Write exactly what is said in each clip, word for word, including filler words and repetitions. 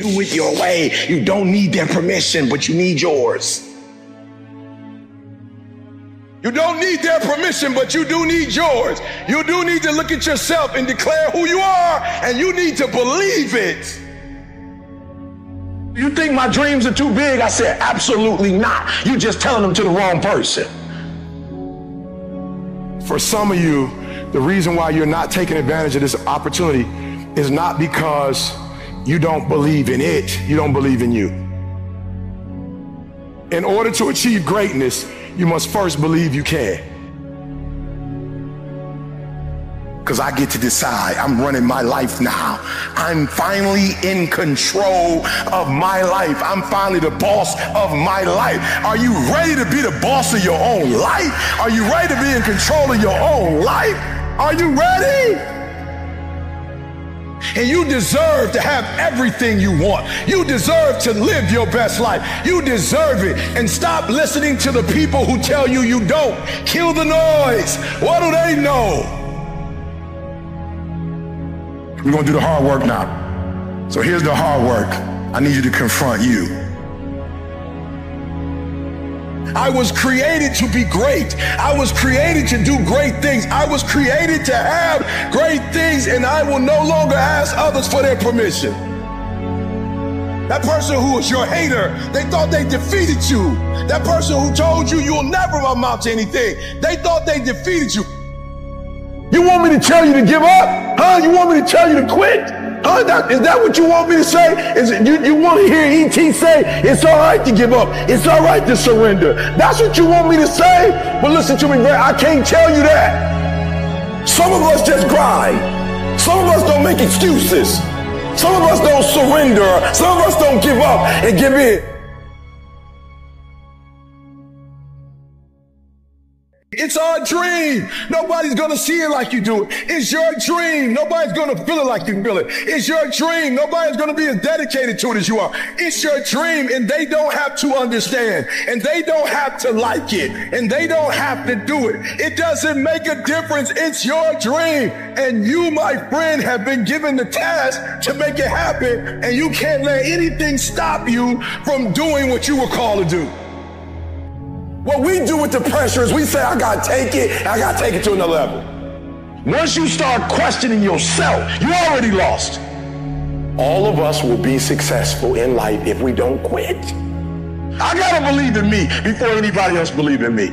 Do it your way. You don't need their permission, but you need yours. You don't need their permission, but you do need yours. You do need to look at yourself and declare who you are, and you need to believe it. You think my dreams are too big? I said, absolutely not. You're just telling them to the wrong person. For some of you, the reason why you're not taking advantage of this opportunity is not because you don't believe in it, you don't believe in you. In order to achieve greatness, you must first believe you can. Because I get to decide. I'm running my life now. I'm finally in control of my life. I'm finally the boss of my life. Are you ready to be the boss of your own life? Are you ready to be in control of your own life? Are you ready? And you deserve to have everything you want. You deserve to live your best life. You deserve it. And stop listening to the people who tell you you don't. Kill the noise. What do they know? We're gonna do the hard work now. So here's the hard work. I need you to confront you. I was created to be great. I was created to do great things. I was created to have great things, and I will no longer ask others for their permission. That person who was your hater, they thought they defeated you. That person who told you you'll never amount to anything, they thought they defeated you. You want me to tell you to give up? Huh? You want me to tell you to quit? Huh? That, is that what you want me to say? Is it, you, you want to hear E T say, it's all right to give up. It's all right to surrender. That's what you want me to say? But listen to me, man, I can't tell you that. Some of us just grind. Some of us don't make excuses. Some of us don't surrender. Some of us don't give up and give in. It's our dream. Nobody's gonna see it like you do it. It's your dream. Nobody's gonna feel it like you feel it. It's your dream. Nobody's gonna be as dedicated to it as you are. It's your dream, and they don't have to understand, and they don't have to like it, and they don't have to do it. It doesn't make a difference. It's your dream, and you, my friend, have been given the task to make it happen, and you can't let anything stop you from doing what you were called to do. What we do with the pressure is we say, I gotta take it, and I gotta take it to another level. Once you start questioning yourself, you already lost. All of us will be successful in life if we don't quit. I gotta believe in me before anybody else believes in me.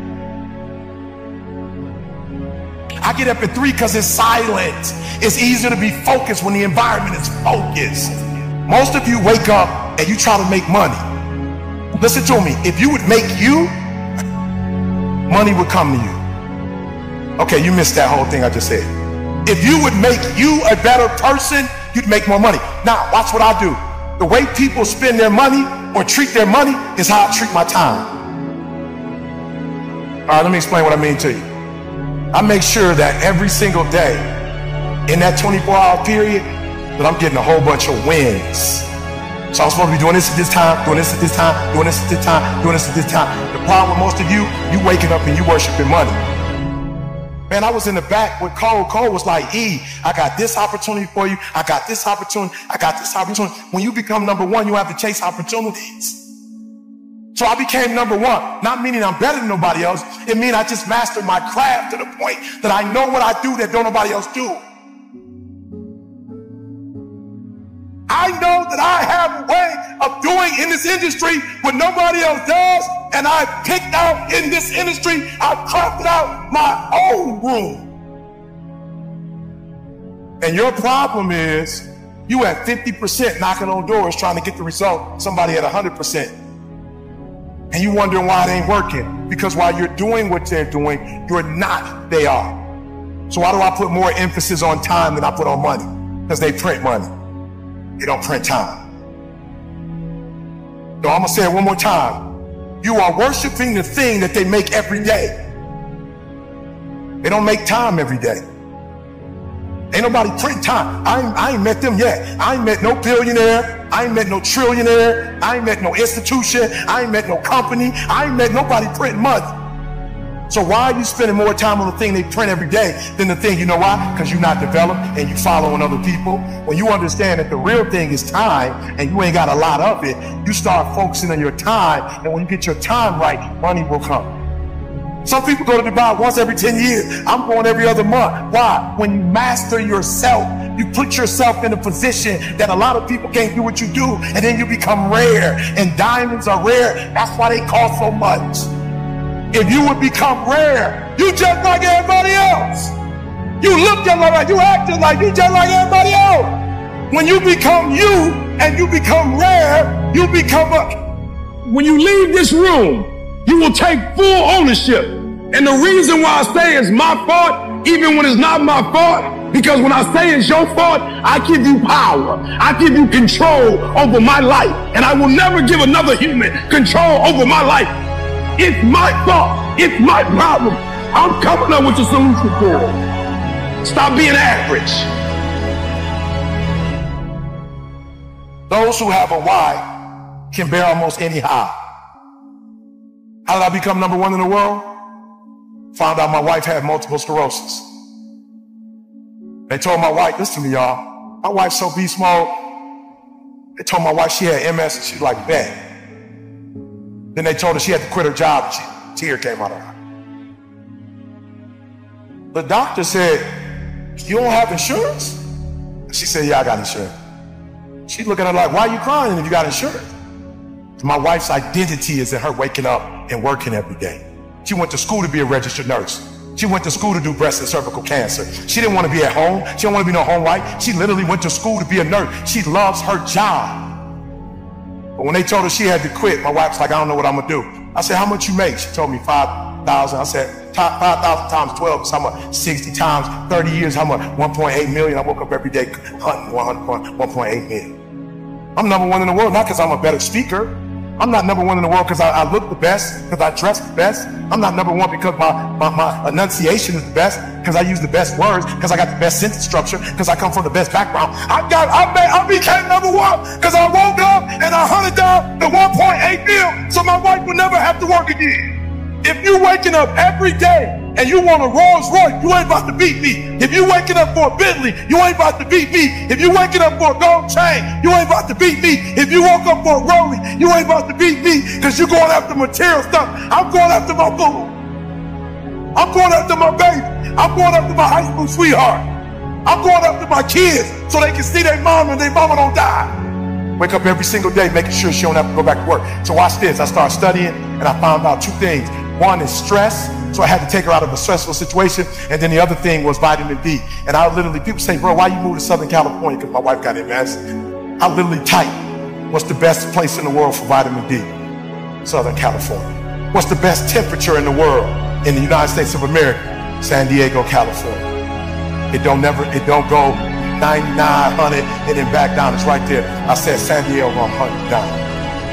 I get up at three because it's silent. It's easier to be focused when the environment is focused. Most of you wake up and you try to make money. Listen to me, if you would make you, money would come to you. Okay, you missed that whole thing I just said. If you would make you a better person, you'd make more money. Now, watch what I do. The way people spend their money or treat their money is how I treat my time. All right, let me explain what I mean to you. I make sure that every single day in that twenty-four hour period that I'm getting a whole bunch of wins. So I'm supposed to be doing this at this time, doing this at this time, doing this at this time, doing this at this time. The problem with most of you, you waking up and you worshiping money. Man, I was in the back with Cole. Cole was like, E, I got this opportunity for you. I got this opportunity. I got this opportunity. When you become number one, you have to chase opportunities. So I became number one, not meaning I'm better than nobody else. It means I just mastered my craft to the point that I know what I do that don't nobody else do. I know that I have a way of doing in this industry what nobody else does, and I've picked out in this industry, I've crafted out my own room. And your problem is you at fifty percent knocking on doors trying to get the result, somebody at one hundred percent. And you wondering why it ain't working. Because while you're doing what they're doing, you're not, they are. So why do I put more emphasis on time than I put on money? Because they print money. They don't print time. So I'm gonna say it one more time. You are worshiping the thing that they make every day. They don't make time every day. Ain't nobody print time. I ain't, I ain't met them yet. I ain't met no billionaire. I ain't met no trillionaire. I ain't met no institution. I ain't met no company. I ain't met nobody printing money. So why are you spending more time on the thing they print every day than the thing, you know why? Because you're not developed and you're following other people. When you understand that the real thing is time and you ain't got a lot of it, you start focusing on your time, and when you get your time right, money will come. Some people go to Dubai once every ten years. I'm going every other month. Why? When you master yourself, you put yourself in a position that a lot of people can't do what you do, and then you become rare. And diamonds are rare. That's why they cost so much. If you would become rare, you just like everybody else. You look just like, you act just like, you just like everybody else. When you become you and you become rare, you become a... When you leave this room, you will take full ownership. And the reason why I say it's my fault, even when it's not my fault, because when I say it's your fault, I give you power. I give you control over my life. And I will never give another human control over my life. It's my fault. It's my problem. I'm coming up with a solution for it. Stop being average. Those who have a why can bear almost any high. How did I become number one in the world? Found out my wife had multiple sclerosis. They told my wife, listen to me, y'all. My wife's so beast mode. They told my wife she had M S and she was like, bet. Then they told her she had to quit her job and she, tear came out of her. The doctor said, you don't have insurance? She said, yeah, I got insurance. She looking at her like, why are you crying if you got insurance? My wife's identity is in her waking up and working every day. She went to school to be a registered nurse. She went to school to do breast and cervical cancer. She didn't want to be at home. She didn't want to be no home wife. She literally went to school to be a nurse. She loves her job. But when they told her she had to quit, my wife's like, I don't know what I'm gonna do. I said, how much you make? She told me five thousand. I said, five thousand times twelve is how much? sixty times, thirty years, how much? one point eight million. I woke up every day hunting one point eight million. I'm number one in the world, not because I'm a better speaker. I'm not number one in the world because I, I look the best, because I dress the best. I'm not number one because my, my, my enunciation is the best, because I use the best words, because I got the best sentence structure, because I come from the best background. I got, I, made, I became number one because I woke up and I hunted down the one point eight mil so my wife would never have to work again. If you're waking up every day and you want a Rolls Royce, you ain't about to beat me. If you're waking up for a Bentley, you ain't about to beat me. If you're waking up for a gold chain, you ain't about to beat me. If you woke up for a Rollie, you ain't about to beat me because you're going after material stuff. I'm going after my boo. I'm going after my baby. I'm going after my high school sweetheart. I'm going after my kids so they can see their mom and their mama don't die. Wake up every single day making sure she don't have to go back to work. So watch this. I started studying and I found out two things. One is stress, so I had to take her out of a stressful situation, and then the other thing was vitamin D. And I literally, people say, bro, why you moved to Southern California? Because my wife got M S. I literally type, what's the best place in the world for vitamin D? Southern California. What's the best temperature in the world in the United States of America? San Diego, California. It don't never, it don't go ninety-nine, one hundred, and then back down. It's right there. I said San Diego, one hundred down.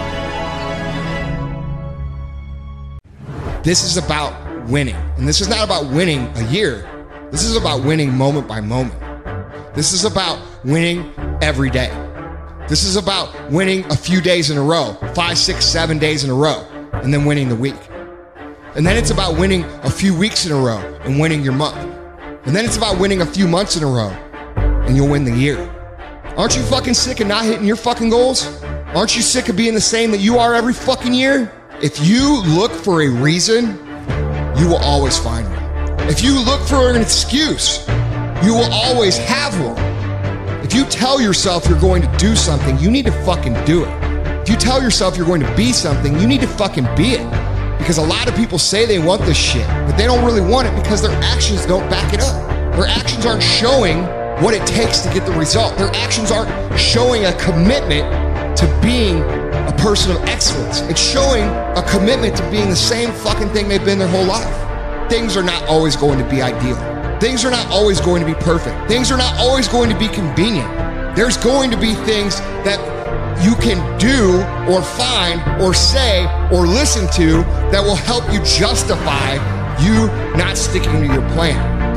This is about winning. And this is not about winning a year. This is about winning moment by moment. This is about winning every day. This is about winning a few days in a row, five, six, seven days in a row, and then winning the week. And then it's about winning a few weeks in a row and winning your month. And then it's about winning a few months in a row and you'll win the year. Aren't you fucking sick of not hitting your fucking goals? Aren't you sick of being the same that you are every fucking year? If you look for a reason, you will always find one. If you look for an excuse, you will always have one. If you tell yourself you're going to do something, you need to fucking do it. If you tell yourself you're going to be something, you need to fucking be it. Because a lot of people say they want this shit, but they don't really want it because their actions don't back it up. Their actions aren't showing what it takes to get the result. Their actions aren't showing a commitment to being a person of excellence. It's showing a commitment to being the same fucking thing they've been their whole life. Things are not always going to be ideal. Things are not always going to be perfect. Things are not always going to be convenient. There's going to be things that you can do or find or say or listen to that will help you justify you not sticking to your plan.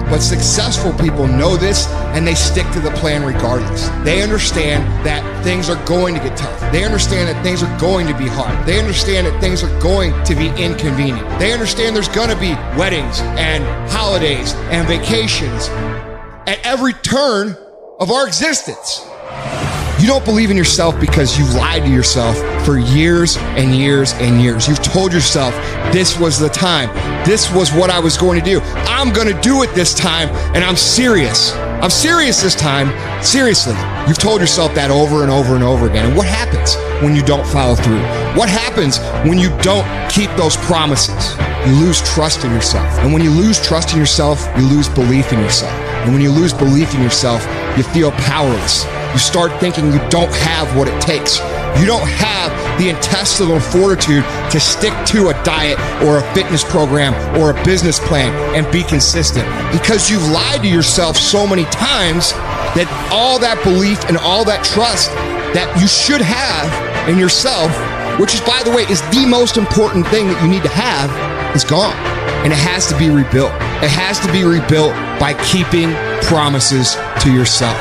But successful people know this, and they stick to the plan regardless. They understand that things are going to get tough. They understand that things are going to be hard. They understand that things are going to be inconvenient. They understand there's going to be weddings and holidays and vacations at every turn of our existence. You don't believe in yourself because you've lied to yourself for years and years and years. You've told yourself this was the time. This was what I was going to do. I'm going to do it this time, and I'm serious. I'm serious this time. Seriously. You've told yourself that over and over and over again. And what happens when you don't follow through? What happens when you don't keep those promises? You lose trust in yourself. And when you lose trust in yourself, you lose belief in yourself. And when you lose belief in yourself, you feel powerless. You start thinking you don't have what it takes. You don't have the intestinal fortitude to stick to a diet or a fitness program or a business plan and be consistent because you've lied to yourself so many times that all that belief and all that trust that you should have in yourself, which is, by the way, is the most important thing that you need to have, is gone. And it has to be rebuilt. It has to be rebuilt by keeping promises to yourself.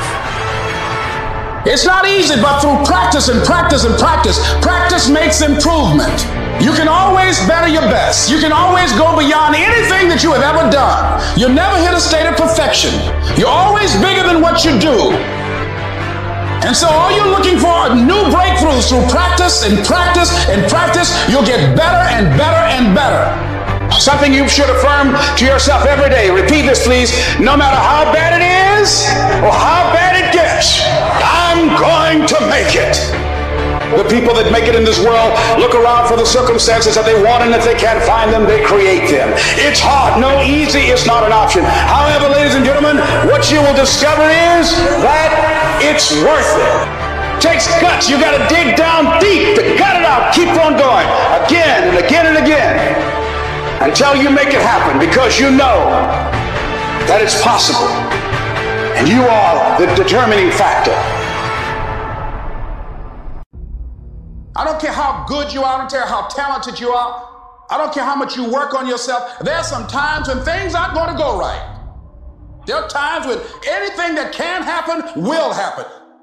It's not easy, but through practice and practice and practice, practice makes improvement. You can always better your best. You can always go beyond anything that you have ever done. You'll never hit a state of perfection. You're always bigger than what you do. And so all you're looking for are new breakthroughs through practice and practice and practice. You'll get better and better and better. Something you should affirm to yourself every day. Repeat this, please. No matter how bad it is or how bad it gets, I'm going to make it. The people that make it in this world look around for the circumstances that they want, and if they can't find them, they create them. It's hard. No, easy is not an option. However, ladies and gentlemen, what you will discover is that it's worth it. Takes guts. You got to dig down deep to gut it out. Keep on going again and again and again until you make it happen, because you know that it's possible and you are the determining factor. I don't care how good you are, I don't care how talented you are, I don't care how much you work on yourself. There are some times when things aren't going to go right. There are times when anything that can happen will happen.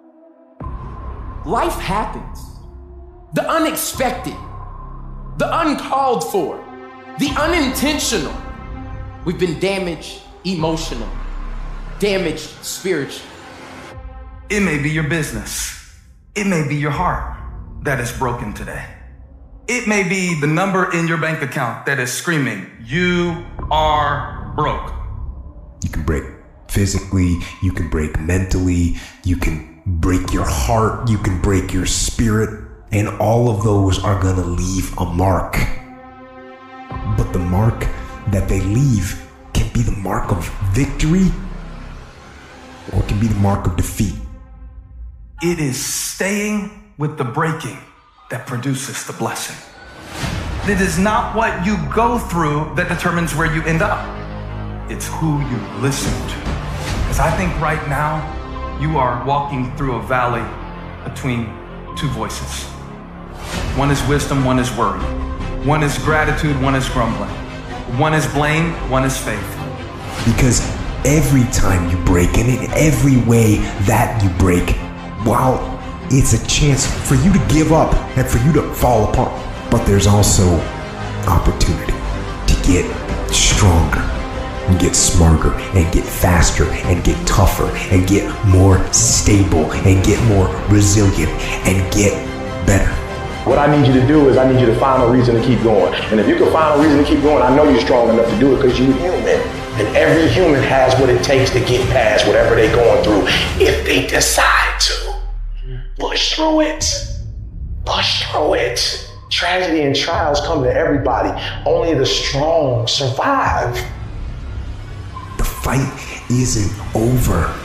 Life happens. The unexpected, the uncalled for, the unintentional. We've been damaged emotionally, damaged spiritually. It may be your business. It may be your heart that is broken today. It may be the number in your bank account that is screaming, you are broke. You can break physically, you can break mentally, you can break your heart, you can break your spirit, and all of those are gonna leave a mark. But the mark that they leave can be the mark of victory, or it can be the mark of defeat. It is staying with the breaking that produces the blessing. It is not what you go through that determines where you end up. It's who you listen to. Because I think right now you are walking through a valley between two voices. One is wisdom, one is worry. One is gratitude, one is grumbling. One is blame, one is faith. Because every time you break, and in every way that you break, while it's a chance for you to give up and for you to fall apart, but there's also opportunity to get stronger and get smarter and get faster and get tougher and get more stable and get more resilient and get better. What I need you to do is I need you to find a reason to keep going. And if you can find a reason to keep going, I know you're strong enough to do it because you're human. And every human has what it takes to get past whatever they're going through if they decide to. Push through it. Push through it. Tragedy and trials come to everybody. Only the strong survive. The fight isn't over.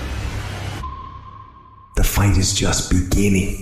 The fight is just beginning.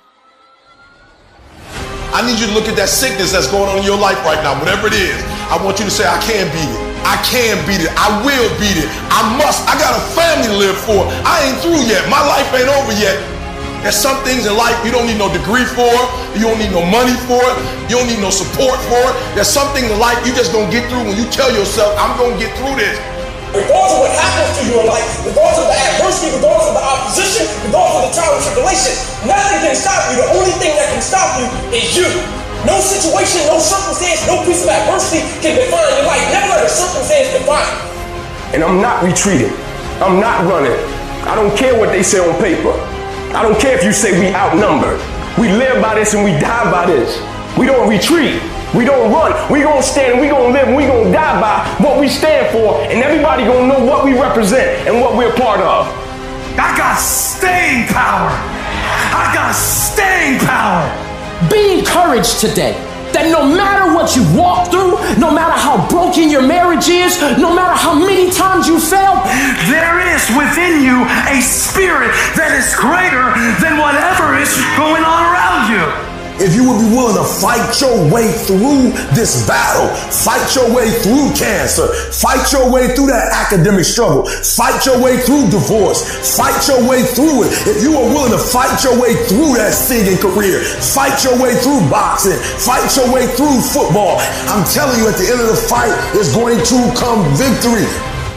I need you to look at that sickness that's going on in your life right now, whatever it is. I want you to say, I can beat it. I can beat it. I will beat it. I must. I got a family to live for. I ain't through yet. My life ain't over yet. There's some things in life you don't need no degree for. You don't need no money for it. You don't need no support for it. There's some things in life you just gonna get through when you tell yourself, I'm gonna get through this. Regardless of what happens, to you in life, regardless of the adversity, regardless of the opposition, regardless of the trial and tribulation. Nothing can stop you. The only thing that can stop you is you. No situation, no circumstance, no piece of adversity can define your life. Never let a circumstance define you. And I'm not retreating. I'm not running. I don't care what they say on paper. I don't care if you say we outnumbered. We live by this and we die by this. We don't retreat. We don't run. We gonna stand and we gonna live and we gonna die by what we stand for, and everybody gonna know what we represent and what we're part of. I got staying power. I got staying power. Be encouraged today that no matter what you walk through, no matter how broken your marriage is, no matter how many times you fail, there is within you a spirit that is greater than whatever is going on around you. If you would be willing to fight your way through this battle, fight your way through cancer, fight your way through that academic struggle, fight your way through divorce, fight your way through it. If you are willing to fight your way through that singing career, fight your way through boxing, fight your way through football, I'm telling you, at the end of the fight is going to come victory.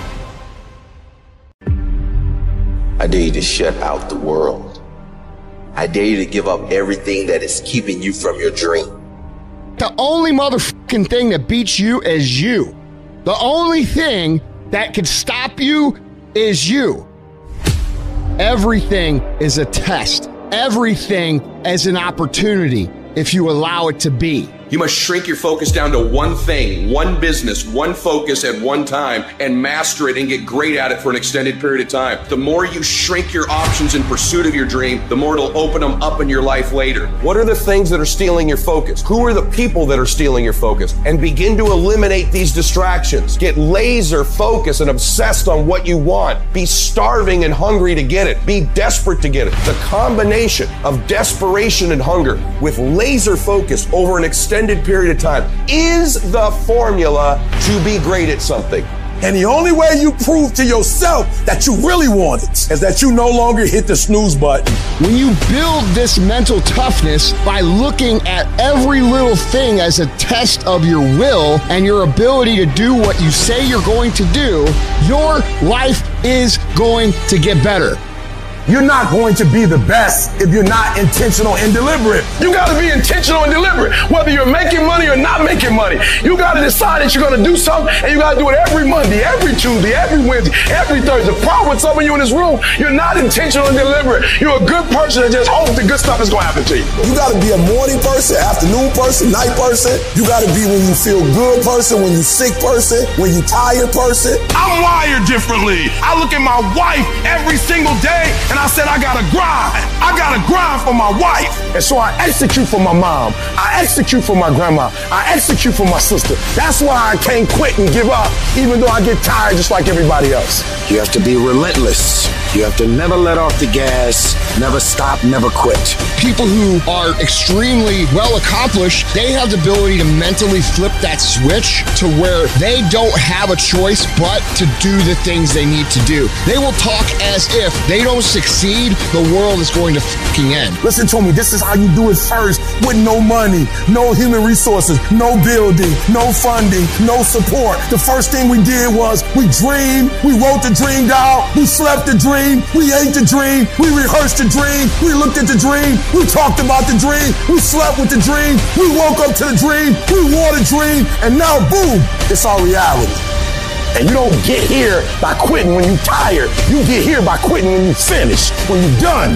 I dare you to shut out the world. I dare you to give up everything that is keeping you from your dream. The only motherfucking thing that beats you is you. The only thing that can stop you is you. Everything is a test. Everything is an opportunity if you allow it to be. You must shrink your focus down to one thing, one business, one focus at one time, and master it and get great at it for an extended period of time. The more you shrink your options in pursuit of your dream, the more it'll open them up in your life later. What are the things that are stealing your focus? Who are the people that are stealing your focus? And begin to eliminate these distractions. Get laser focused and obsessed on what you want. Be starving and hungry to get it. Be desperate to get it. The combination of desperation and hunger with laser focus over an extended period of time is the formula to be great at something. And the only way you prove to yourself that you really want it is that you no longer hit the snooze button. When you build this mental toughness by looking at every little thing as a test of your will and your ability to do what you say you're going to do, your life is going to get better. You're not going to be the best if you're not intentional and deliberate. You got to be intentional and deliberate, whether you're making money or not making money. You got to decide that you're going to do something, and you got to do it every Monday, every Tuesday, every Wednesday, every Thursday. The problem with some of you in this room, you're not intentional and deliberate. You're a good person that just hopes the good stuff is going to happen to you. You got to be a morning person, afternoon person, night person. You got to be when you feel good person, when you sick person, when you tired person. I'm wired differently. I look at my wife every single day, and I said, I gotta grind. I gotta grind for my wife. And so I execute for my mom. I execute for my grandma. I execute for my sister. That's why I can't quit and give up, even though I get tired just like everybody else. You have to be relentless. You have to never let off the gas, never stop, never quit. People who are extremely well accomplished, they have the ability to mentally flip that switch to where they don't have a choice but to do the things they need to do. They will talk as if they don't succeed, the world is going to fucking end. Listen to me, this is how you do it first, with no money, no human resources, no building, no funding, no support. The first thing we did was we dreamed, we wrote the dream down, we slept the dream, we ate the dream, we rehearsed the dream, we looked at the dream, we talked about the dream, we slept with the dream, we woke up to the dream, we wore the dream, and now boom, it's our reality. And you don't get here by quitting when you're tired. You get here by quitting when you finish, when you're done.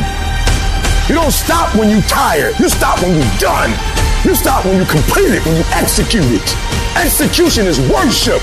You don't stop when you're tired. You stop when you're done. You stop when you complete it, when you execute it. Execution is worship.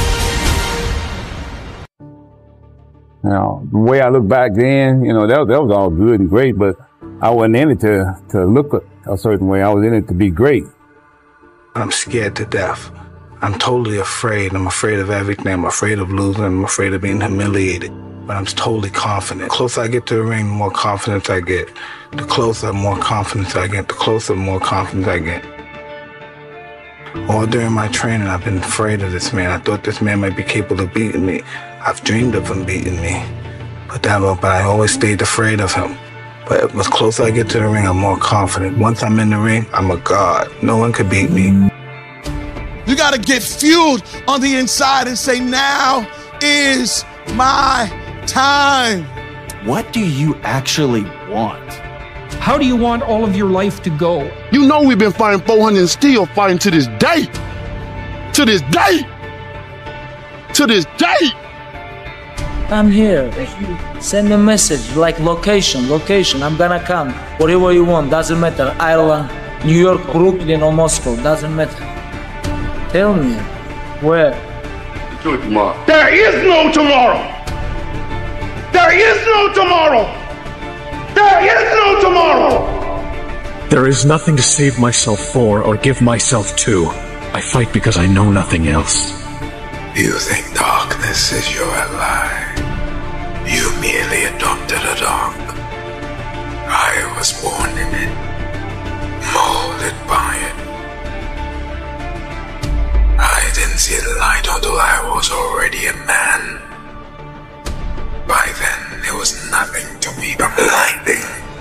Now, the way I look back then, you know, that, that was all good and great, but I wasn't in it to, to look a certain way. I was in it to be great. I'm scared to death. I'm totally afraid. I'm afraid of everything. I'm afraid of losing. I'm afraid of being humiliated. But I'm totally confident. The closer I get to the ring, the more confidence I get. The closer, the more confidence I get. The closer, the more confidence I get. All during my training, I've been afraid of this man. I thought this man might be capable of beating me. I've dreamed of him beating me. But, that, but I always stayed afraid of him. But the closer I get to the ring, I'm more confident. Once I'm in the ring, I'm a god. No one could beat me. You got to get fueled on the inside and say, now is my time. What do you actually want? How do you want all of your life to go? You know we've been fighting four hundred and still fighting to this day. To this day. To this day. I'm here. Send a message, like location, location. I'm gonna come. Whatever you want, doesn't matter. Ireland, New York, Brooklyn, or Moscow, doesn't matter. Tell me, where? Do it tomorrow. There is no tomorrow. There is no tomorrow. There is no tomorrow. There is nothing to save myself for or give myself to. I fight because I know nothing else. You think darkness is your ally. You merely adopted a dark. I was born in it, molded by it. I didn't see the light until I was already a man. By then, there was nothing to me but lightning.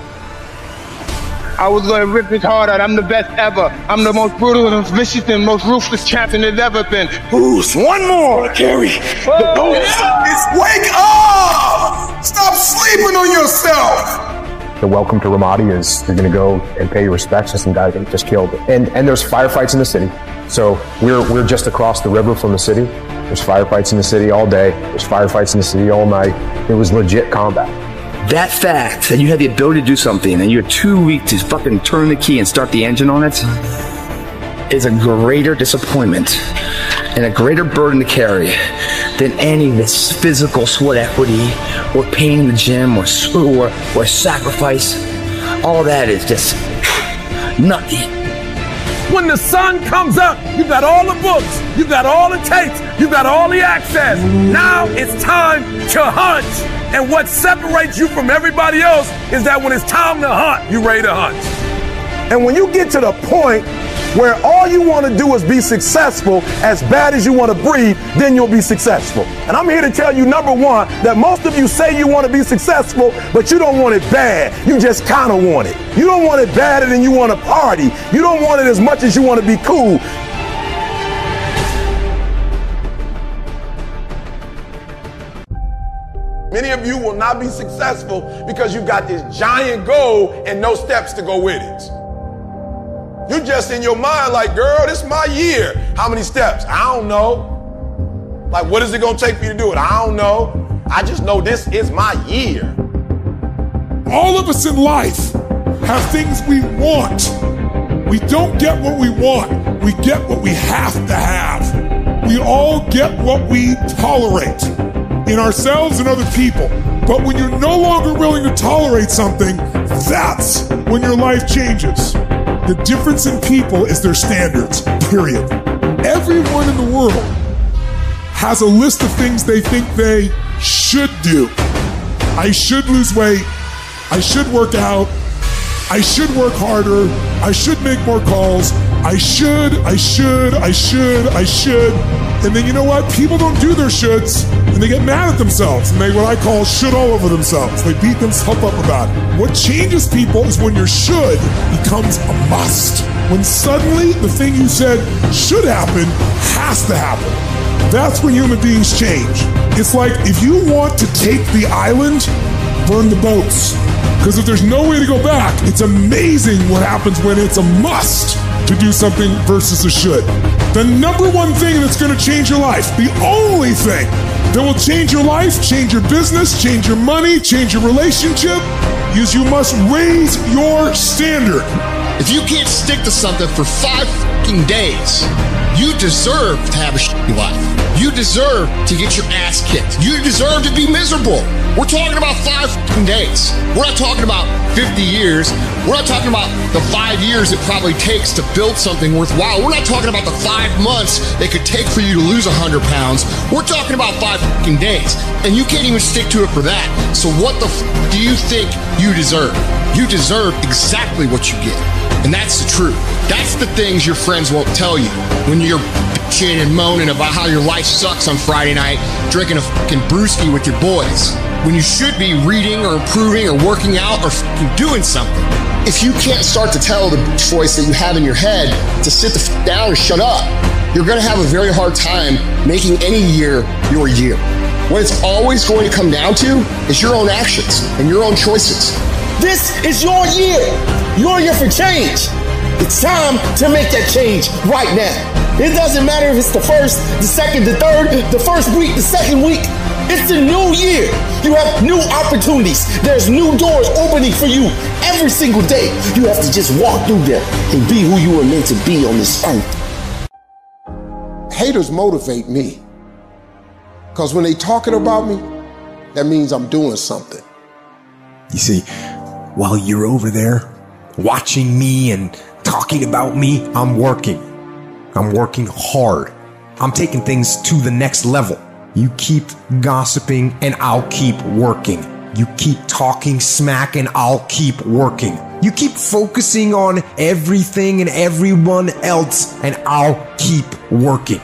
I was gonna rip his heart out. I'm the best ever. I'm the most brutal and vicious and most ruthless champion there's ever been. Bruce, one more, Kerry. Oh. It's wake up! Stop sleeping on yourself. The welcome to Ramadi is you're gonna go and pay your respects to some guy that just killed. And and there's firefights in the city. So we're we're just across the river from the city. There's firefights in the city all day. There's firefights in the city all night. It was legit combat. That fact that you had the ability to do something and you're too weak to fucking turn the key and start the engine on it is a greater disappointment and a greater burden to carry than any of this physical sweat equity or pain in the gym or, or, or sacrifice. All that is just nothing. When the sun comes up, you got all the books, you got all the tapes, you got all the access. Now it's time to hunt. And what separates you from everybody else is that when it's time to hunt, you ready to hunt. And when you get to the point where all you want to do is be successful as bad as you want to breathe, then you'll be successful. And I'm here to tell you, number one, that most of you say you want to be successful, but you don't want it bad. You just kind of want it. You don't want it badder than you want to party. You don't want it as much as you want to be cool. Many of you will not be successful because you've got this giant goal and no steps to go with it. You're just in your mind like, girl, this is my year. How many steps? I don't know. Like, what is it going to take for you to do it? I don't know. I just know this is my year. All of us in life have things we want. We don't get what we want. We get what we have to have. We all get what we tolerate in ourselves and other people. But when you're no longer willing to tolerate something, that's when your life changes. The difference in people is their standards, period. Everyone in the world has a list of things they think they should do. I should lose weight. I should work out. I should work harder. I should make more calls. I should, I should, I should, I should. And then you know what? People don't do their shoulds and they get mad at themselves and they what I call should all over themselves. They beat themselves up about it. What changes people is when your should becomes a must. When suddenly the thing you said should happen has to happen. That's when human beings change. It's like if you want to take the island, burn the boats. Because if there's no way to go back, it's amazing what happens when it's a must to do something versus a should. The number one thing that's going to change your life, the only thing that will change your life, change your business, change your money, change your relationship, is you must raise your standard. If you can't stick to something for five fucking days, you deserve to have a shitty life. You deserve to get your ass kicked. You deserve to be miserable. We're talking about five fucking days. We're not talking about fifty years. We're not talking about the five years it probably takes to build something worthwhile. We're not talking about the five months it could take for you to lose one hundred pounds. We're talking about five fucking days. And you can't even stick to it for that. So what the f do you think you deserve? You deserve exactly what you get. And that's the truth. That's the things your friends won't tell you when you're bitching and moaning about how your life sucks on Friday night, drinking a fucking brewski with your boys, when you should be reading or improving or working out or fucking doing something. If you can't start to tell the voice that you have in your head to sit the f down and shut up, you're gonna have a very hard time making any year your year. What it's always going to come down to is your own actions and your own choices. This is your year. Your year for change. It's time to make that change right now. It doesn't matter if it's the first, the second, the third, the first week, the second week. It's the new year. You have new opportunities. There's new doors opening for you every single day. You have to just walk through them and be who you were meant to be on this earth. Haters motivate me. Because when they talking about me, that means I'm doing something. You see, while you're over there watching me and talking about me, I'm working. I'm working hard. I'm taking things to the next level. You keep gossiping and I'll keep working. You keep talking smack and I'll keep working. You keep focusing on everything and everyone else and I'll keep working.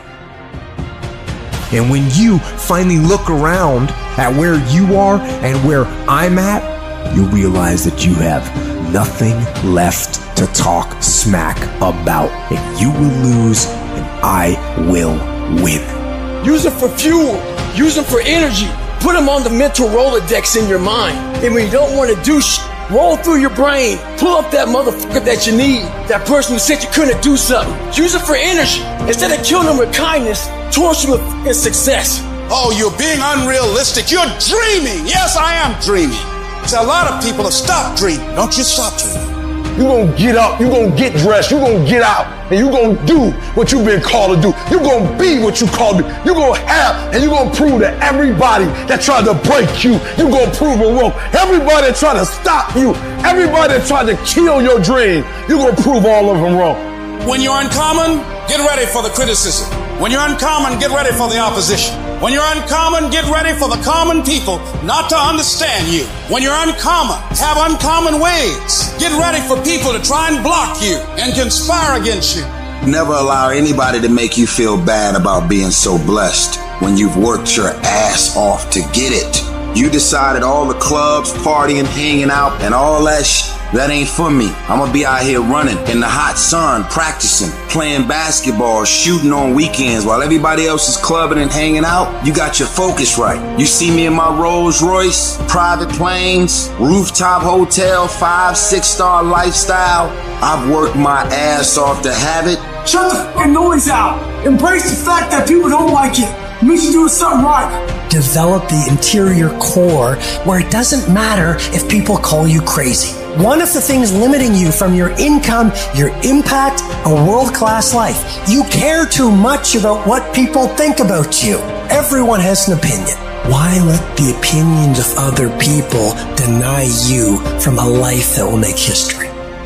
And when you finally look around at where you are and where I'm at, you'll realize that you have nothing left to talk smack about. And you will lose and I will win. Use them for fuel. Use them for energy. Put them on the mental Rolodex in your mind. And when you don't want to do shit, roll through your brain. Pull up that motherfucker that you need. That person who said you couldn't do something. Use it for energy. Instead of killing them with kindness, torch them with fucking success. Oh, you're being unrealistic. You're dreaming. Yes, I am dreaming. So a lot of people have stopped dreaming. Don't you stop dreaming. You're going to get up, you're going to get dressed, you're going to get out, and you're going to do what you've been called to do. You're going to be what you called to do. You're going to have, and you're going to prove to everybody that tried to break you, you're going to prove them wrong. Everybody that tried to stop you, everybody that tried to kill your dream, you're going to prove all of them wrong. When you're uncommon, get ready for the criticism. When you're uncommon, get ready for the opposition. When you're uncommon, get ready for the common people not to understand you. When you're uncommon, have uncommon ways. Get ready for people to try and block you and conspire against you. Never allow anybody to make you feel bad about being so blessed when you've worked your ass off to get it. You decided all the clubs, partying, hanging out, and all that shit, that ain't for me. I'm gonna be out here running in the hot sun, practicing, playing basketball, shooting on weekends while everybody else is clubbing and hanging out. You got your focus right. You see me in my Rolls Royce, private planes, rooftop hotel, five, six star lifestyle. I've worked my ass off to have it. Shut the fucking noise out. Embrace the fact that people don't like it. It means you're doing something right. Develop the interior core where it doesn't matter if people call you crazy. One of the things limiting you from your income, your impact, a world-class life. You care too much about what people think about you. Everyone has an opinion. Why let the opinions of other people deny you from a life that will make history?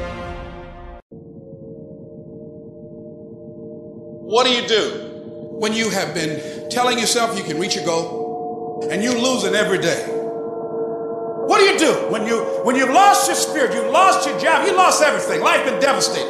What do you do when you have been telling yourself you can reach your goal and you're losing every day? What do you do when you when you've lost your spirit, you've lost your job, you lost everything, life been devastated?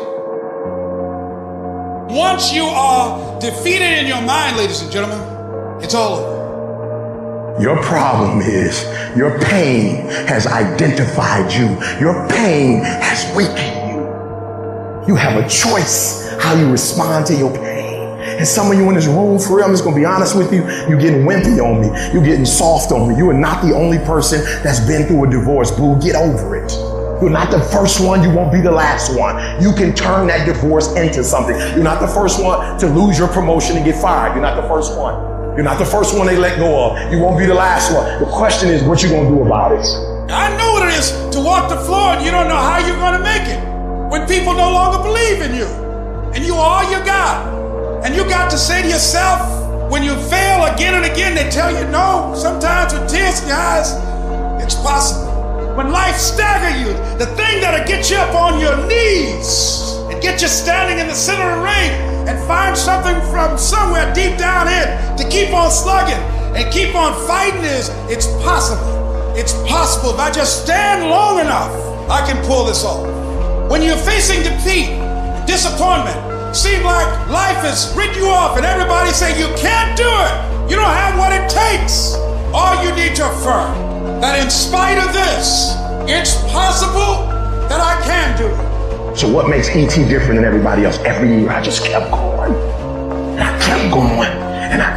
Once you are defeated in your mind, ladies and gentlemen, it's all over. Your problem is your pain has identified you. Your pain has weakened you. You have a choice how you respond to your pain. And some of you in this room, for real, I'm just going to be honest with you, you're getting wimpy on me. You're getting soft on me. You are not the only person that's been through a divorce, boo. Get over it. You're not the first one. You won't be the last one. You can turn that divorce into something. You're not the first one to lose your promotion and get fired. You're not the first one. You're not the first one they let go of. You won't be the last one. The question is what you going to do about it. I know what it is to walk the floor and you don't know how you're going to make it when people no longer believe in you and you are all you got. And you got to say to yourself, when you fail again and again, they tell you no. Sometimes with tears in your eyes, it's possible. When life stagger you, the thing that'll get you up on your knees and get you standing in the center of the ring and find something from somewhere deep down in to keep on slugging and keep on fighting is, it's possible. It's possible. If I just stand long enough, I can pull this off. When you're facing defeat, disappointment, seem like life has written you off and everybody say you can't do it. You don't have what it takes. All you need to affirm that in spite of this, it's possible that I can do it. So what makes E T different than everybody else? Every year I just kept going. And I kept going. And I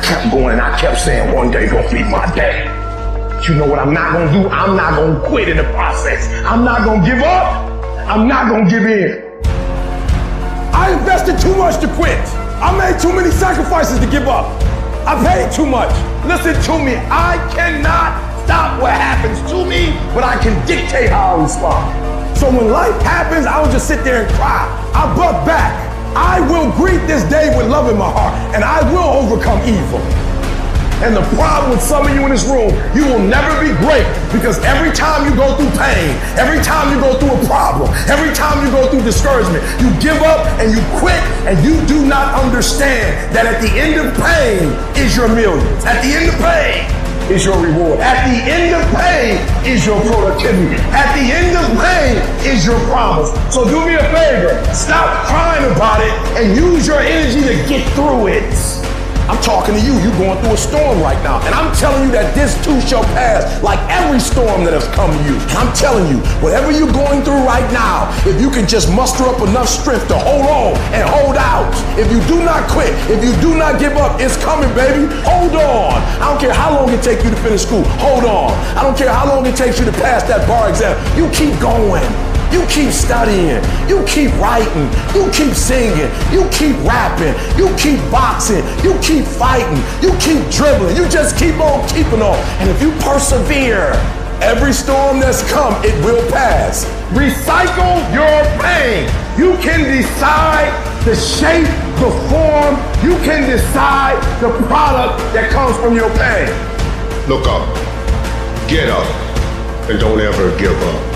kept going and I kept saying, one day gonna be my day. But you know what I'm not gonna do? I'm not gonna quit in the process. I'm not gonna give up. I'm not gonna give in. I invested too much to quit. I made too many sacrifices to give up. I paid too much. Listen to me, I cannot stop what happens to me, but I can dictate how I respond. So when life happens, I don't just sit there and cry. I buck back. I will greet this day with love in my heart, and I will overcome evil. And the problem with some of you in this room, you will never be great because every time you go through pain, every time you go through a problem, every time you go through discouragement, you give up and you quit and you do not understand that at the end of pain is your millions. At the end of pain is your reward. At the end of pain is your productivity. At the end of pain is your promise. So do me a favor, stop crying about it and use your energy to get through it. I'm talking to you, you're going through a storm right now. And I'm telling you that this too shall pass, like every storm that has come to you. And I'm telling you, whatever you're going through right now, if you can just muster up enough strength to hold on and hold out, if you do not quit, if you do not give up, it's coming, baby. Hold on. I don't care how long it takes you to finish school. Hold on. I don't care how long it takes you to pass that bar exam. You keep going. You keep studying, you keep writing, you keep singing, you keep rapping, you keep boxing, you keep fighting, you keep dribbling, you just keep on keeping on. And if you persevere, every storm that's come, it will pass. Recycle your pain. You can decide the shape, the form, you can decide the product that comes from your pain. Look up, get up, and don't ever give up.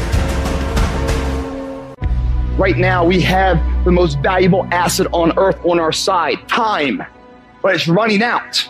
Right now, we have the most valuable asset on earth on our side, time, but it's running out.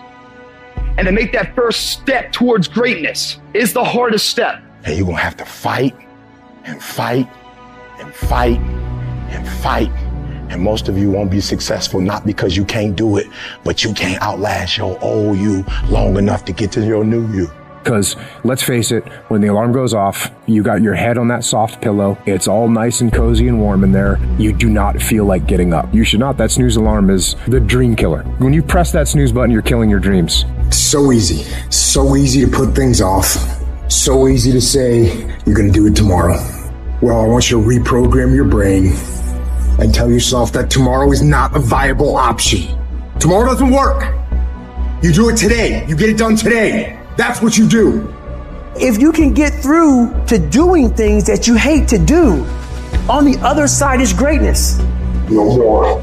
And to make that first step towards greatness is the hardest step. And you're gonna have to fight and fight and fight and fight. And most of you won't be successful, not because you can't do it, but you can't outlast your old you long enough to get to your new you. Because let's face it, when the alarm goes off, you got your head on that soft pillow. It's all nice and cozy and warm in there. You do not feel like getting up. You should not. That snooze alarm is the dream killer. When you press that snooze button, you're killing your dreams. So easy. So easy to put things off. So easy to say, you're going to do it tomorrow. Well, I want you to reprogram your brain and tell yourself that tomorrow is not a viable option. Tomorrow doesn't work. You do it today. You get it done today. That's what you do. If you can get through to doing things that you hate to do, on the other side is greatness. No more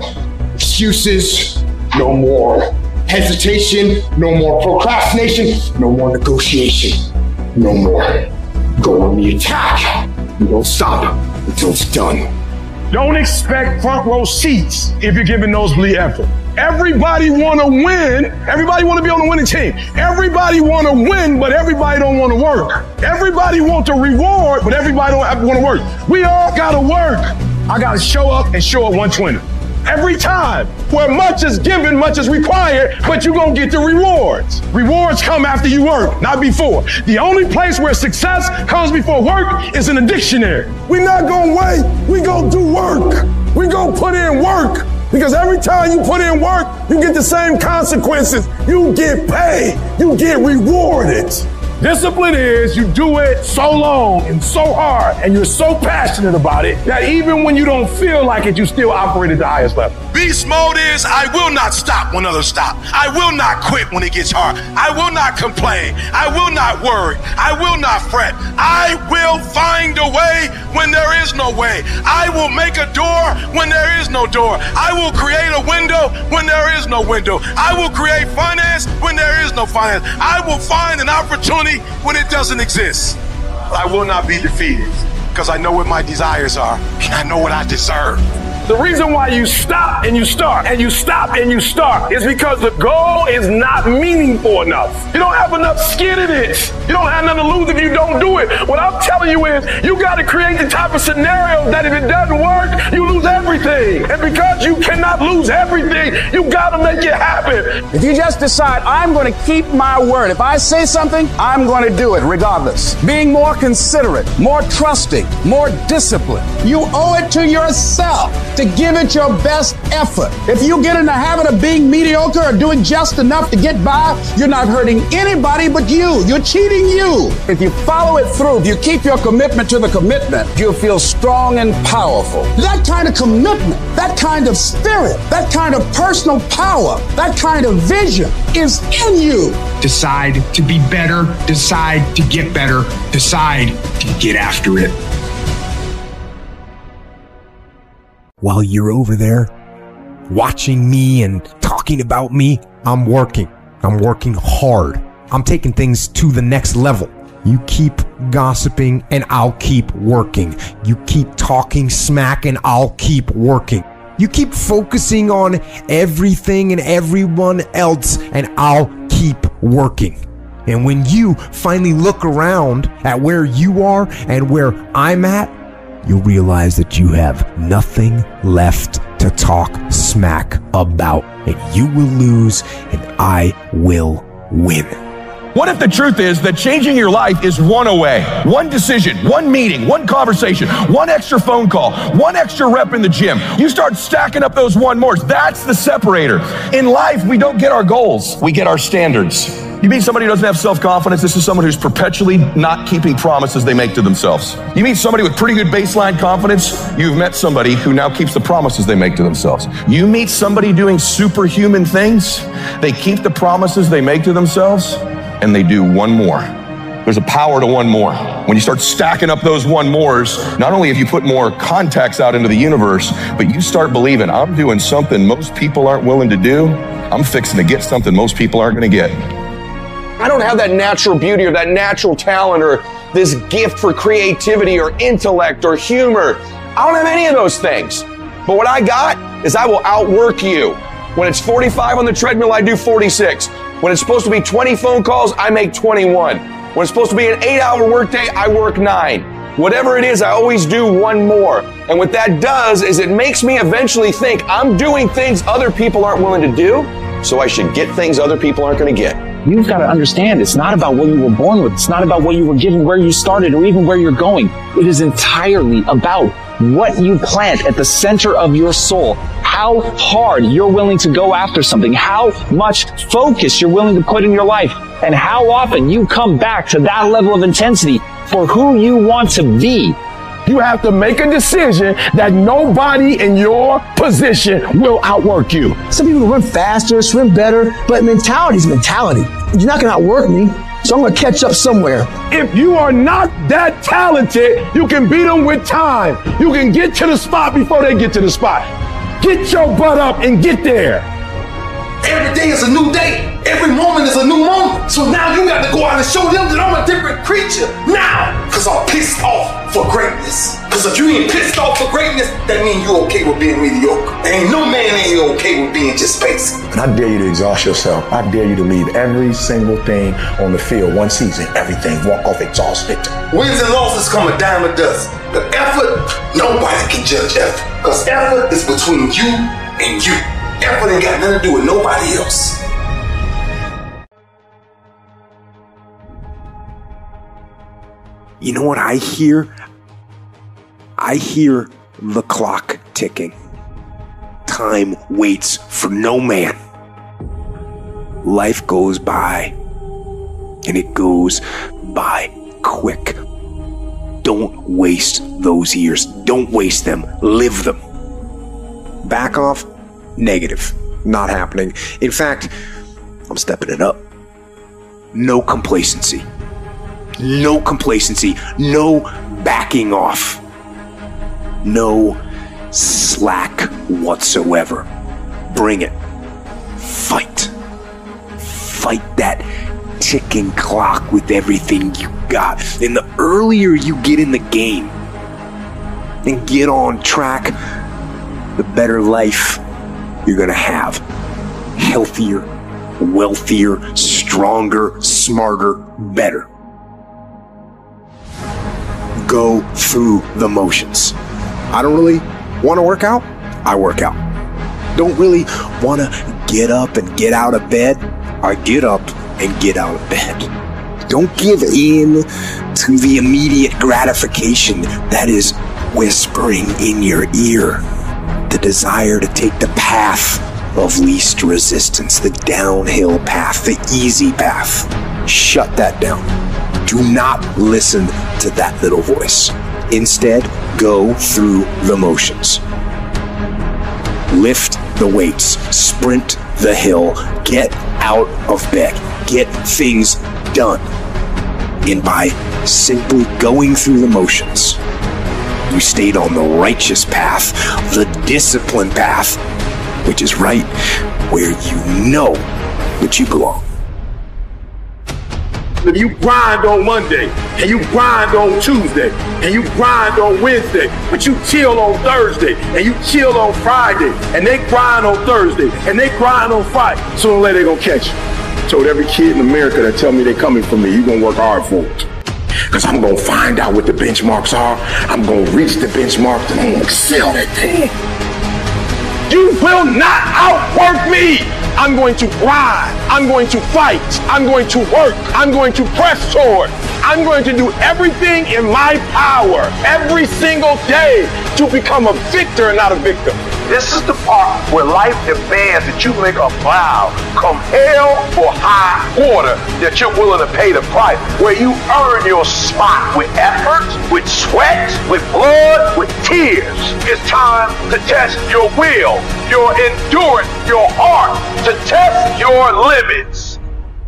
excuses, no more hesitation, no more procrastination, no more negotiation, no more. Go on the attack. You don't stop until it's done. Don't expect front row seats if you're giving nosebleed effort. Everybody want to win. Everybody want to be on the winning team. Everybody want to win, but everybody don't want to work. Everybody want to reward, but everybody don't have to want to work. We all got to work. I got to show up and show up one twenty. Every time. Where much is given, much is required, but you're going to get the rewards. Rewards come after you work, not before. The only place where success comes before work is in the dictionary. We're not going to wait. We're going to do work. We're going to put in work. Because every time you put in work, you get the same consequences. You get paid. You get rewarded. Discipline is you do it so long and so hard and you're so passionate about it that even when you don't feel like it, you still operate at the highest level. Beast mode is I will not stop when others stop. I will not quit when it gets hard. I will not complain. I will not worry. I will not fret. I will find a way when there is no way. I will make a door when there is no door. I will create a window when there is no window. I will create finance when there is no finance. I will find an opportunity when it doesn't exist. I will not be defeated because I know what my desires are and I know what I deserve. The reason why you stop and you start and you stop and you start is because the goal is not meaningful enough. You don't have enough skin in it. You don't have got nothing to lose if you don't do it. What I'm telling you is you got to create the type of scenario that if it doesn't work, you lose everything. And because you cannot lose everything, you got to make it happen. If you just decide, I'm going to keep my word. If I say something, I'm going to do it regardless. Being more considerate, more trusting, more disciplined. You owe it to yourself to give it your best effort. If you get in the habit of being mediocre or doing just enough to get by, you're not hurting anybody but you. You're cheating you. If you follow it through, if you keep your commitment to the commitment, you'll feel strong and powerful. That kind of commitment, that kind of spirit, that kind of personal power, that kind of vision is in you. Decide to be better. Decide to get better. Decide to get after it. While you're over there watching me and talking about me, I'm working. I'm working hard. I'm taking things to the next level. You keep gossiping and I'll keep working. You keep talking smack and I'll keep working. You keep focusing on everything and everyone else and I'll keep working. And when you finally look around at where you are and where I'm at, you'll realize that you have nothing left to talk smack about. And you will lose and I will win. What if the truth is that changing your life is one away? One decision, one meeting, one conversation, one extra phone call, one extra rep in the gym. You start stacking up those one mores. That's the separator. In life, we don't get our goals. We get our standards. You meet somebody who doesn't have self-confidence, this is someone who's perpetually not keeping promises they make to themselves. You meet somebody with pretty good baseline confidence, you've met somebody who now keeps the promises they make to themselves. You meet somebody doing superhuman things, they keep the promises they make to themselves, and they do one more. There's a power to one more. When you start stacking up those one mores, not only have you put more contacts out into the universe, but you start believing, I'm doing something most people aren't willing to do. I'm fixing to get something most people aren't gonna get. I don't have that natural beauty or that natural talent or this gift for creativity or intellect or humor. I don't have any of those things. But what I got is I will outwork you. When it's forty-five on the treadmill, I do forty-six. When it's supposed to be twenty phone calls, I make twenty-one. When it's supposed to be an eight-hour workday, I work nine. Whatever it is, I always do one more. And what that does is it makes me eventually think I'm doing things other people aren't willing to do, so I should get things other people aren't going to get. You've got to understand, it's not about what you were born with. It's not about what you were given, where you started, or even where you're going. It is entirely about what you plant at the center of your soul, how hard you're willing to go after something, how much focus you're willing to put in your life, and how often you come back to that level of intensity for who you want to be. You have to make a decision that nobody in your position will outwork you. Some people run faster, swim better, but mentality is mentality. You're not going to outwork me, so I'm going to catch up somewhere. If you are not that talented, you can beat them with time. You can get to the spot before they get to the spot. Get your butt up and get there. Every day is a new day. Every moment is a new moment. So now you got to go out and show them that I'm a different creature. Now, because I'm pissed off for greatness. Because if you ain't pissed off for greatness, that means you okay with being mediocre. There ain't no man in here okay with being just basic. And I dare you to exhaust yourself. I dare you to leave every single thing on the field one season. Everything. Walk off exhausted. Wins and losses come a dime a dozen. The effort, nobody can judge effort. Because effort is between you and you. Effort ain't got nothing to do with nobody else. You know what I hear? I hear the clock ticking. Time waits for no man. Life goes by, and it goes by quick. Don't waste those years. Don't waste them. Live them. Back off? Negative. Not happening. In fact, I'm stepping it up. No complacency. No complacency. No backing off. No slack whatsoever. Bring it. Fight. Fight that ticking clock with everything you got. And the earlier you get in the game and get on track, the better life you're gonna have. Healthier, wealthier, stronger, smarter, better. go through the motions. I don't really want to work out. I work out. Don't really want to get up and get out of bed. I get up and get out of bed. Don't give in to the immediate gratification that is whispering in your ear. The desire to take the path of least resistance, the downhill path, the easy path. Shut that down. Do not listen to that little voice. Instead, go through the motions. Lift the weights, sprint the hill, get out of bed, get things done. And by simply going through the motions, you stayed on the righteous path, the disciplined path, which is right where you know that you belong. If you grind on Monday, and you grind on Tuesday, and you grind on Wednesday, but you chill on Thursday, and you chill on Friday, and they grind on Thursday, and they grind on Friday, sooner or later they gonna catch you. I told every kid in America that tell me they coming for me, you gonna work hard for it. Because I'm gonna find out what the benchmarks are, I'm gonna reach the benchmarks, and I'm gonna excel that thing. You will not outwork me. I'm going to grind. I'm going to fight. I'm going to work. I'm going to press toward. I'm going to do everything in my power every single day to become a victor and not a victim. This is the part where life demands that you make a vow, come hell or high water, that you're willing to pay the price, where you earn your spot with effort, with sweat, with blood, with tears. It's time to test your will, your endurance, your heart, to test your limits.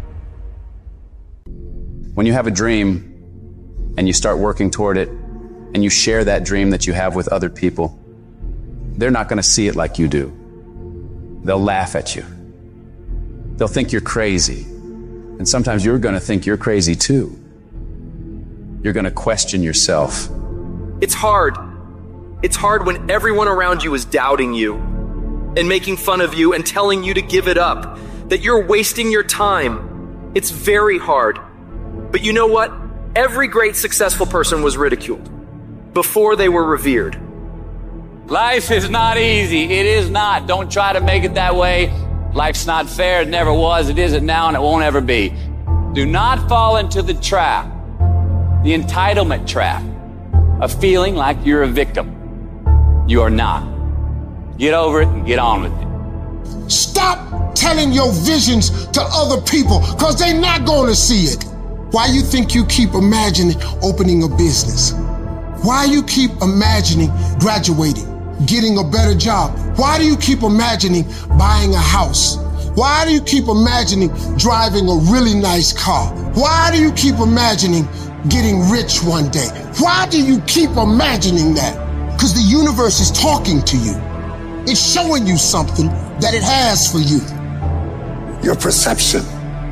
When you have a dream and you start working toward it and you share that dream that you have with other people, they're not going to see it like you do. They'll laugh at you. They'll think you're crazy. And sometimes you're going to think you're crazy too. You're going to question yourself. It's hard. It's hard when everyone around you is doubting you and making fun of you and telling you to give it up, that you're wasting your time. It's very hard. But you know what? Every great successful person was ridiculed before they were revered. Life is not easy. It is not. Don't try to make it that way. Life's not fair. It never was. It isn't now, and it won't ever be. Do not fall into the trap, the entitlement trap, of feeling like you're a victim. You are not. Get over it and get on with it. Stop telling your visions to other people, because they're not going to see it. Why you think you keep imagining opening a business? Why you keep imagining graduating, getting a better job? Why do you keep imagining buying a house? Why do you keep imagining driving a really nice car? Why do you keep imagining getting rich one day? Why do you keep imagining that? Because the universe is talking to you. It's showing you something that it has for you. Your perception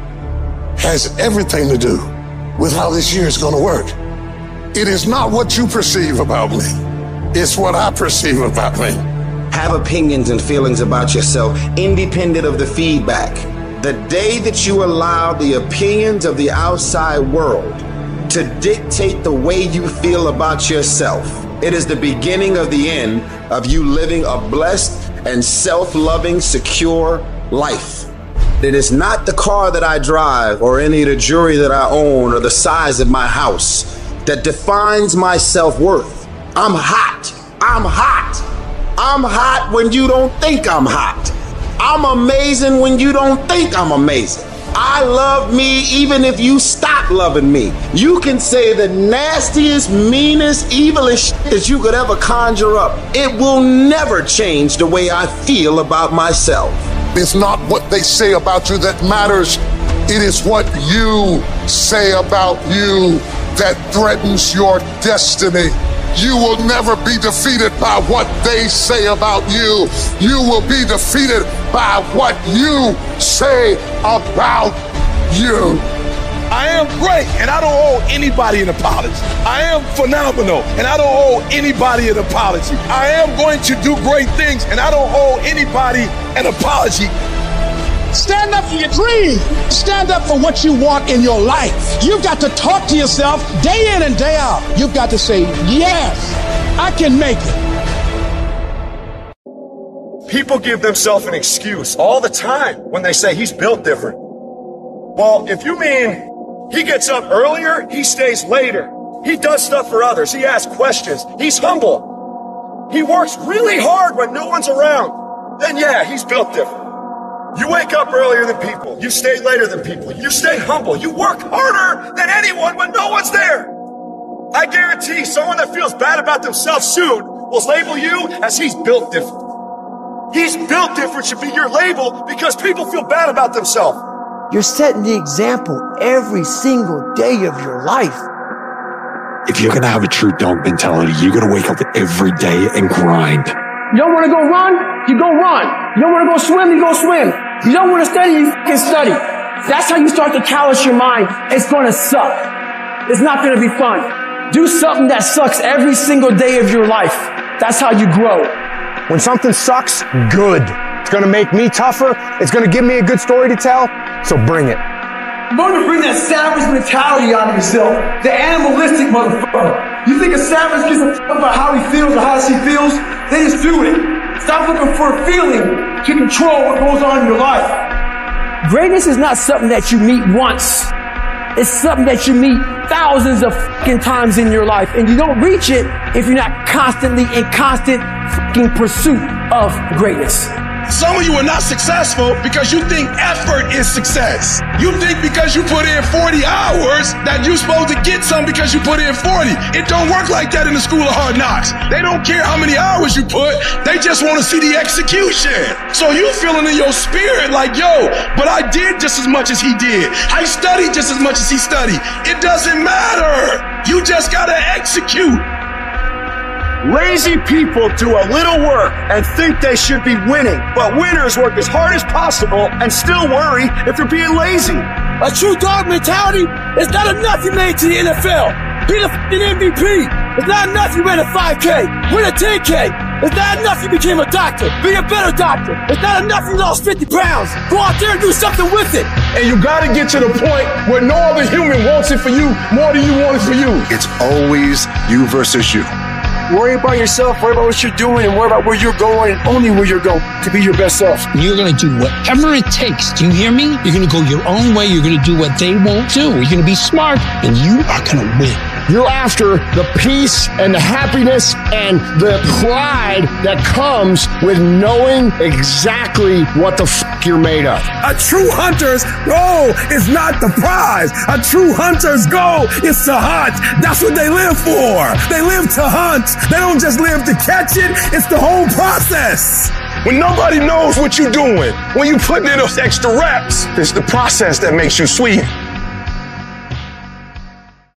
has everything to do with how this year is going to work. It is not what you perceive about me. It's what I perceive about me. Have opinions and feelings about yourself independent of the feedback. The day that you allow the opinions of the outside world to dictate the way you feel about yourself, it is the beginning of the end of you living a blessed and self-loving, secure life. It is not the car that I drive or any of the jewelry that I own or the size of my house that defines my self-worth. I'm hot. I'm hot. I'm hot when you don't think I'm hot. I'm amazing when you don't think I'm amazing. I love me even if you stop loving me. You can say the nastiest, meanest, evilest shit that you could ever conjure up. It will never change the way I feel about myself. It's not what they say about you that matters. It is what you say about you that threatens your destiny. You will never be defeated by what they say about you. You will be defeated by what you say about you. I am great, and I don't owe anybody an apology. I am phenomenal, and I don't owe anybody an apology. I am going to do great things, and I don't owe anybody an apology. Stand up for your dream. Stand up for what you want in your life. You've got to talk to yourself day in and day out. You've got to say, yes, I can make it. People give themselves an excuse all the time when they say he's built different. Well, if you mean he gets up earlier, he stays later, he does stuff for others, he asks questions, he's humble, he works really hard when no one's around, then yeah, he's built different. You wake up earlier than people, you stay later than people, you stay humble, you work harder than anyone when no one's there. I guarantee someone that feels bad about themselves soon will label you as he's built different. He's built different should be your label because people feel bad about themselves. You're setting the example every single day of your life. If you're going to have a true dog mentality, you're going to wake up every day and grind. You don't want to go run? You go run. You don't want to go swim? You go swim. You don't want to study? You can study. That's how you start to callous your mind. It's going to suck. It's not going to be fun. Do something that sucks every single day of your life. That's how you grow. When something sucks, good. It's going to make me tougher. It's going to give me a good story to tell. So bring it. Learn to bring that savage mentality out of yourself. The animalistic motherfucker. You think a savage gives a fuck about how he feels or how she feels? They just do it. Stop looking for a feeling to control what goes on in your life. Greatness is not something that you meet once. It's something that you meet thousands of fucking times in your life. And you don't reach it if you're not constantly in constant fucking pursuit of greatness. Some of you are not successful because you think effort is success. You think because you put in forty hours that you're supposed to get some because you put in forty. It don't work like that in the school of hard knocks. They don't care how many hours you put. They just want to see the execution. So you feeling in your spirit like, yo, but I did just as much as he did. I studied just as much as he studied. It doesn't matter. You just got to execute. Lazy people do a little work and think they should be winning, but winners work as hard as possible and still worry if they're being lazy. A true dog mentality is not enough you made to the N F L. Be the f***ing M V P. It's not enough you ran a five K. Win a ten K. It's not enough you became a doctor. Be a better doctor. It's not enough you lost fifty pounds. Go out there and do something with it. And you gotta get to the point where no other human wants it for you more than you want it for you. It's always you versus you. Worry about yourself, worry about what you're doing, and worry about where you're going, and only where you're going to be your best self. You're going to do whatever it takes. Do you hear me? You're going to go your own way. You're going to do what they won't do. You're going to be smart, and you are going to win. You're after the peace and the happiness and the pride that comes with knowing exactly what the fuck you're made of. A true hunter's goal is not the prize. A true hunter's goal is to hunt. That's what they live for. They live to hunt. They don't just live to catch it. It's the whole process. When nobody knows what you're doing, when you put in those extra reps, it's the process that makes you sweet.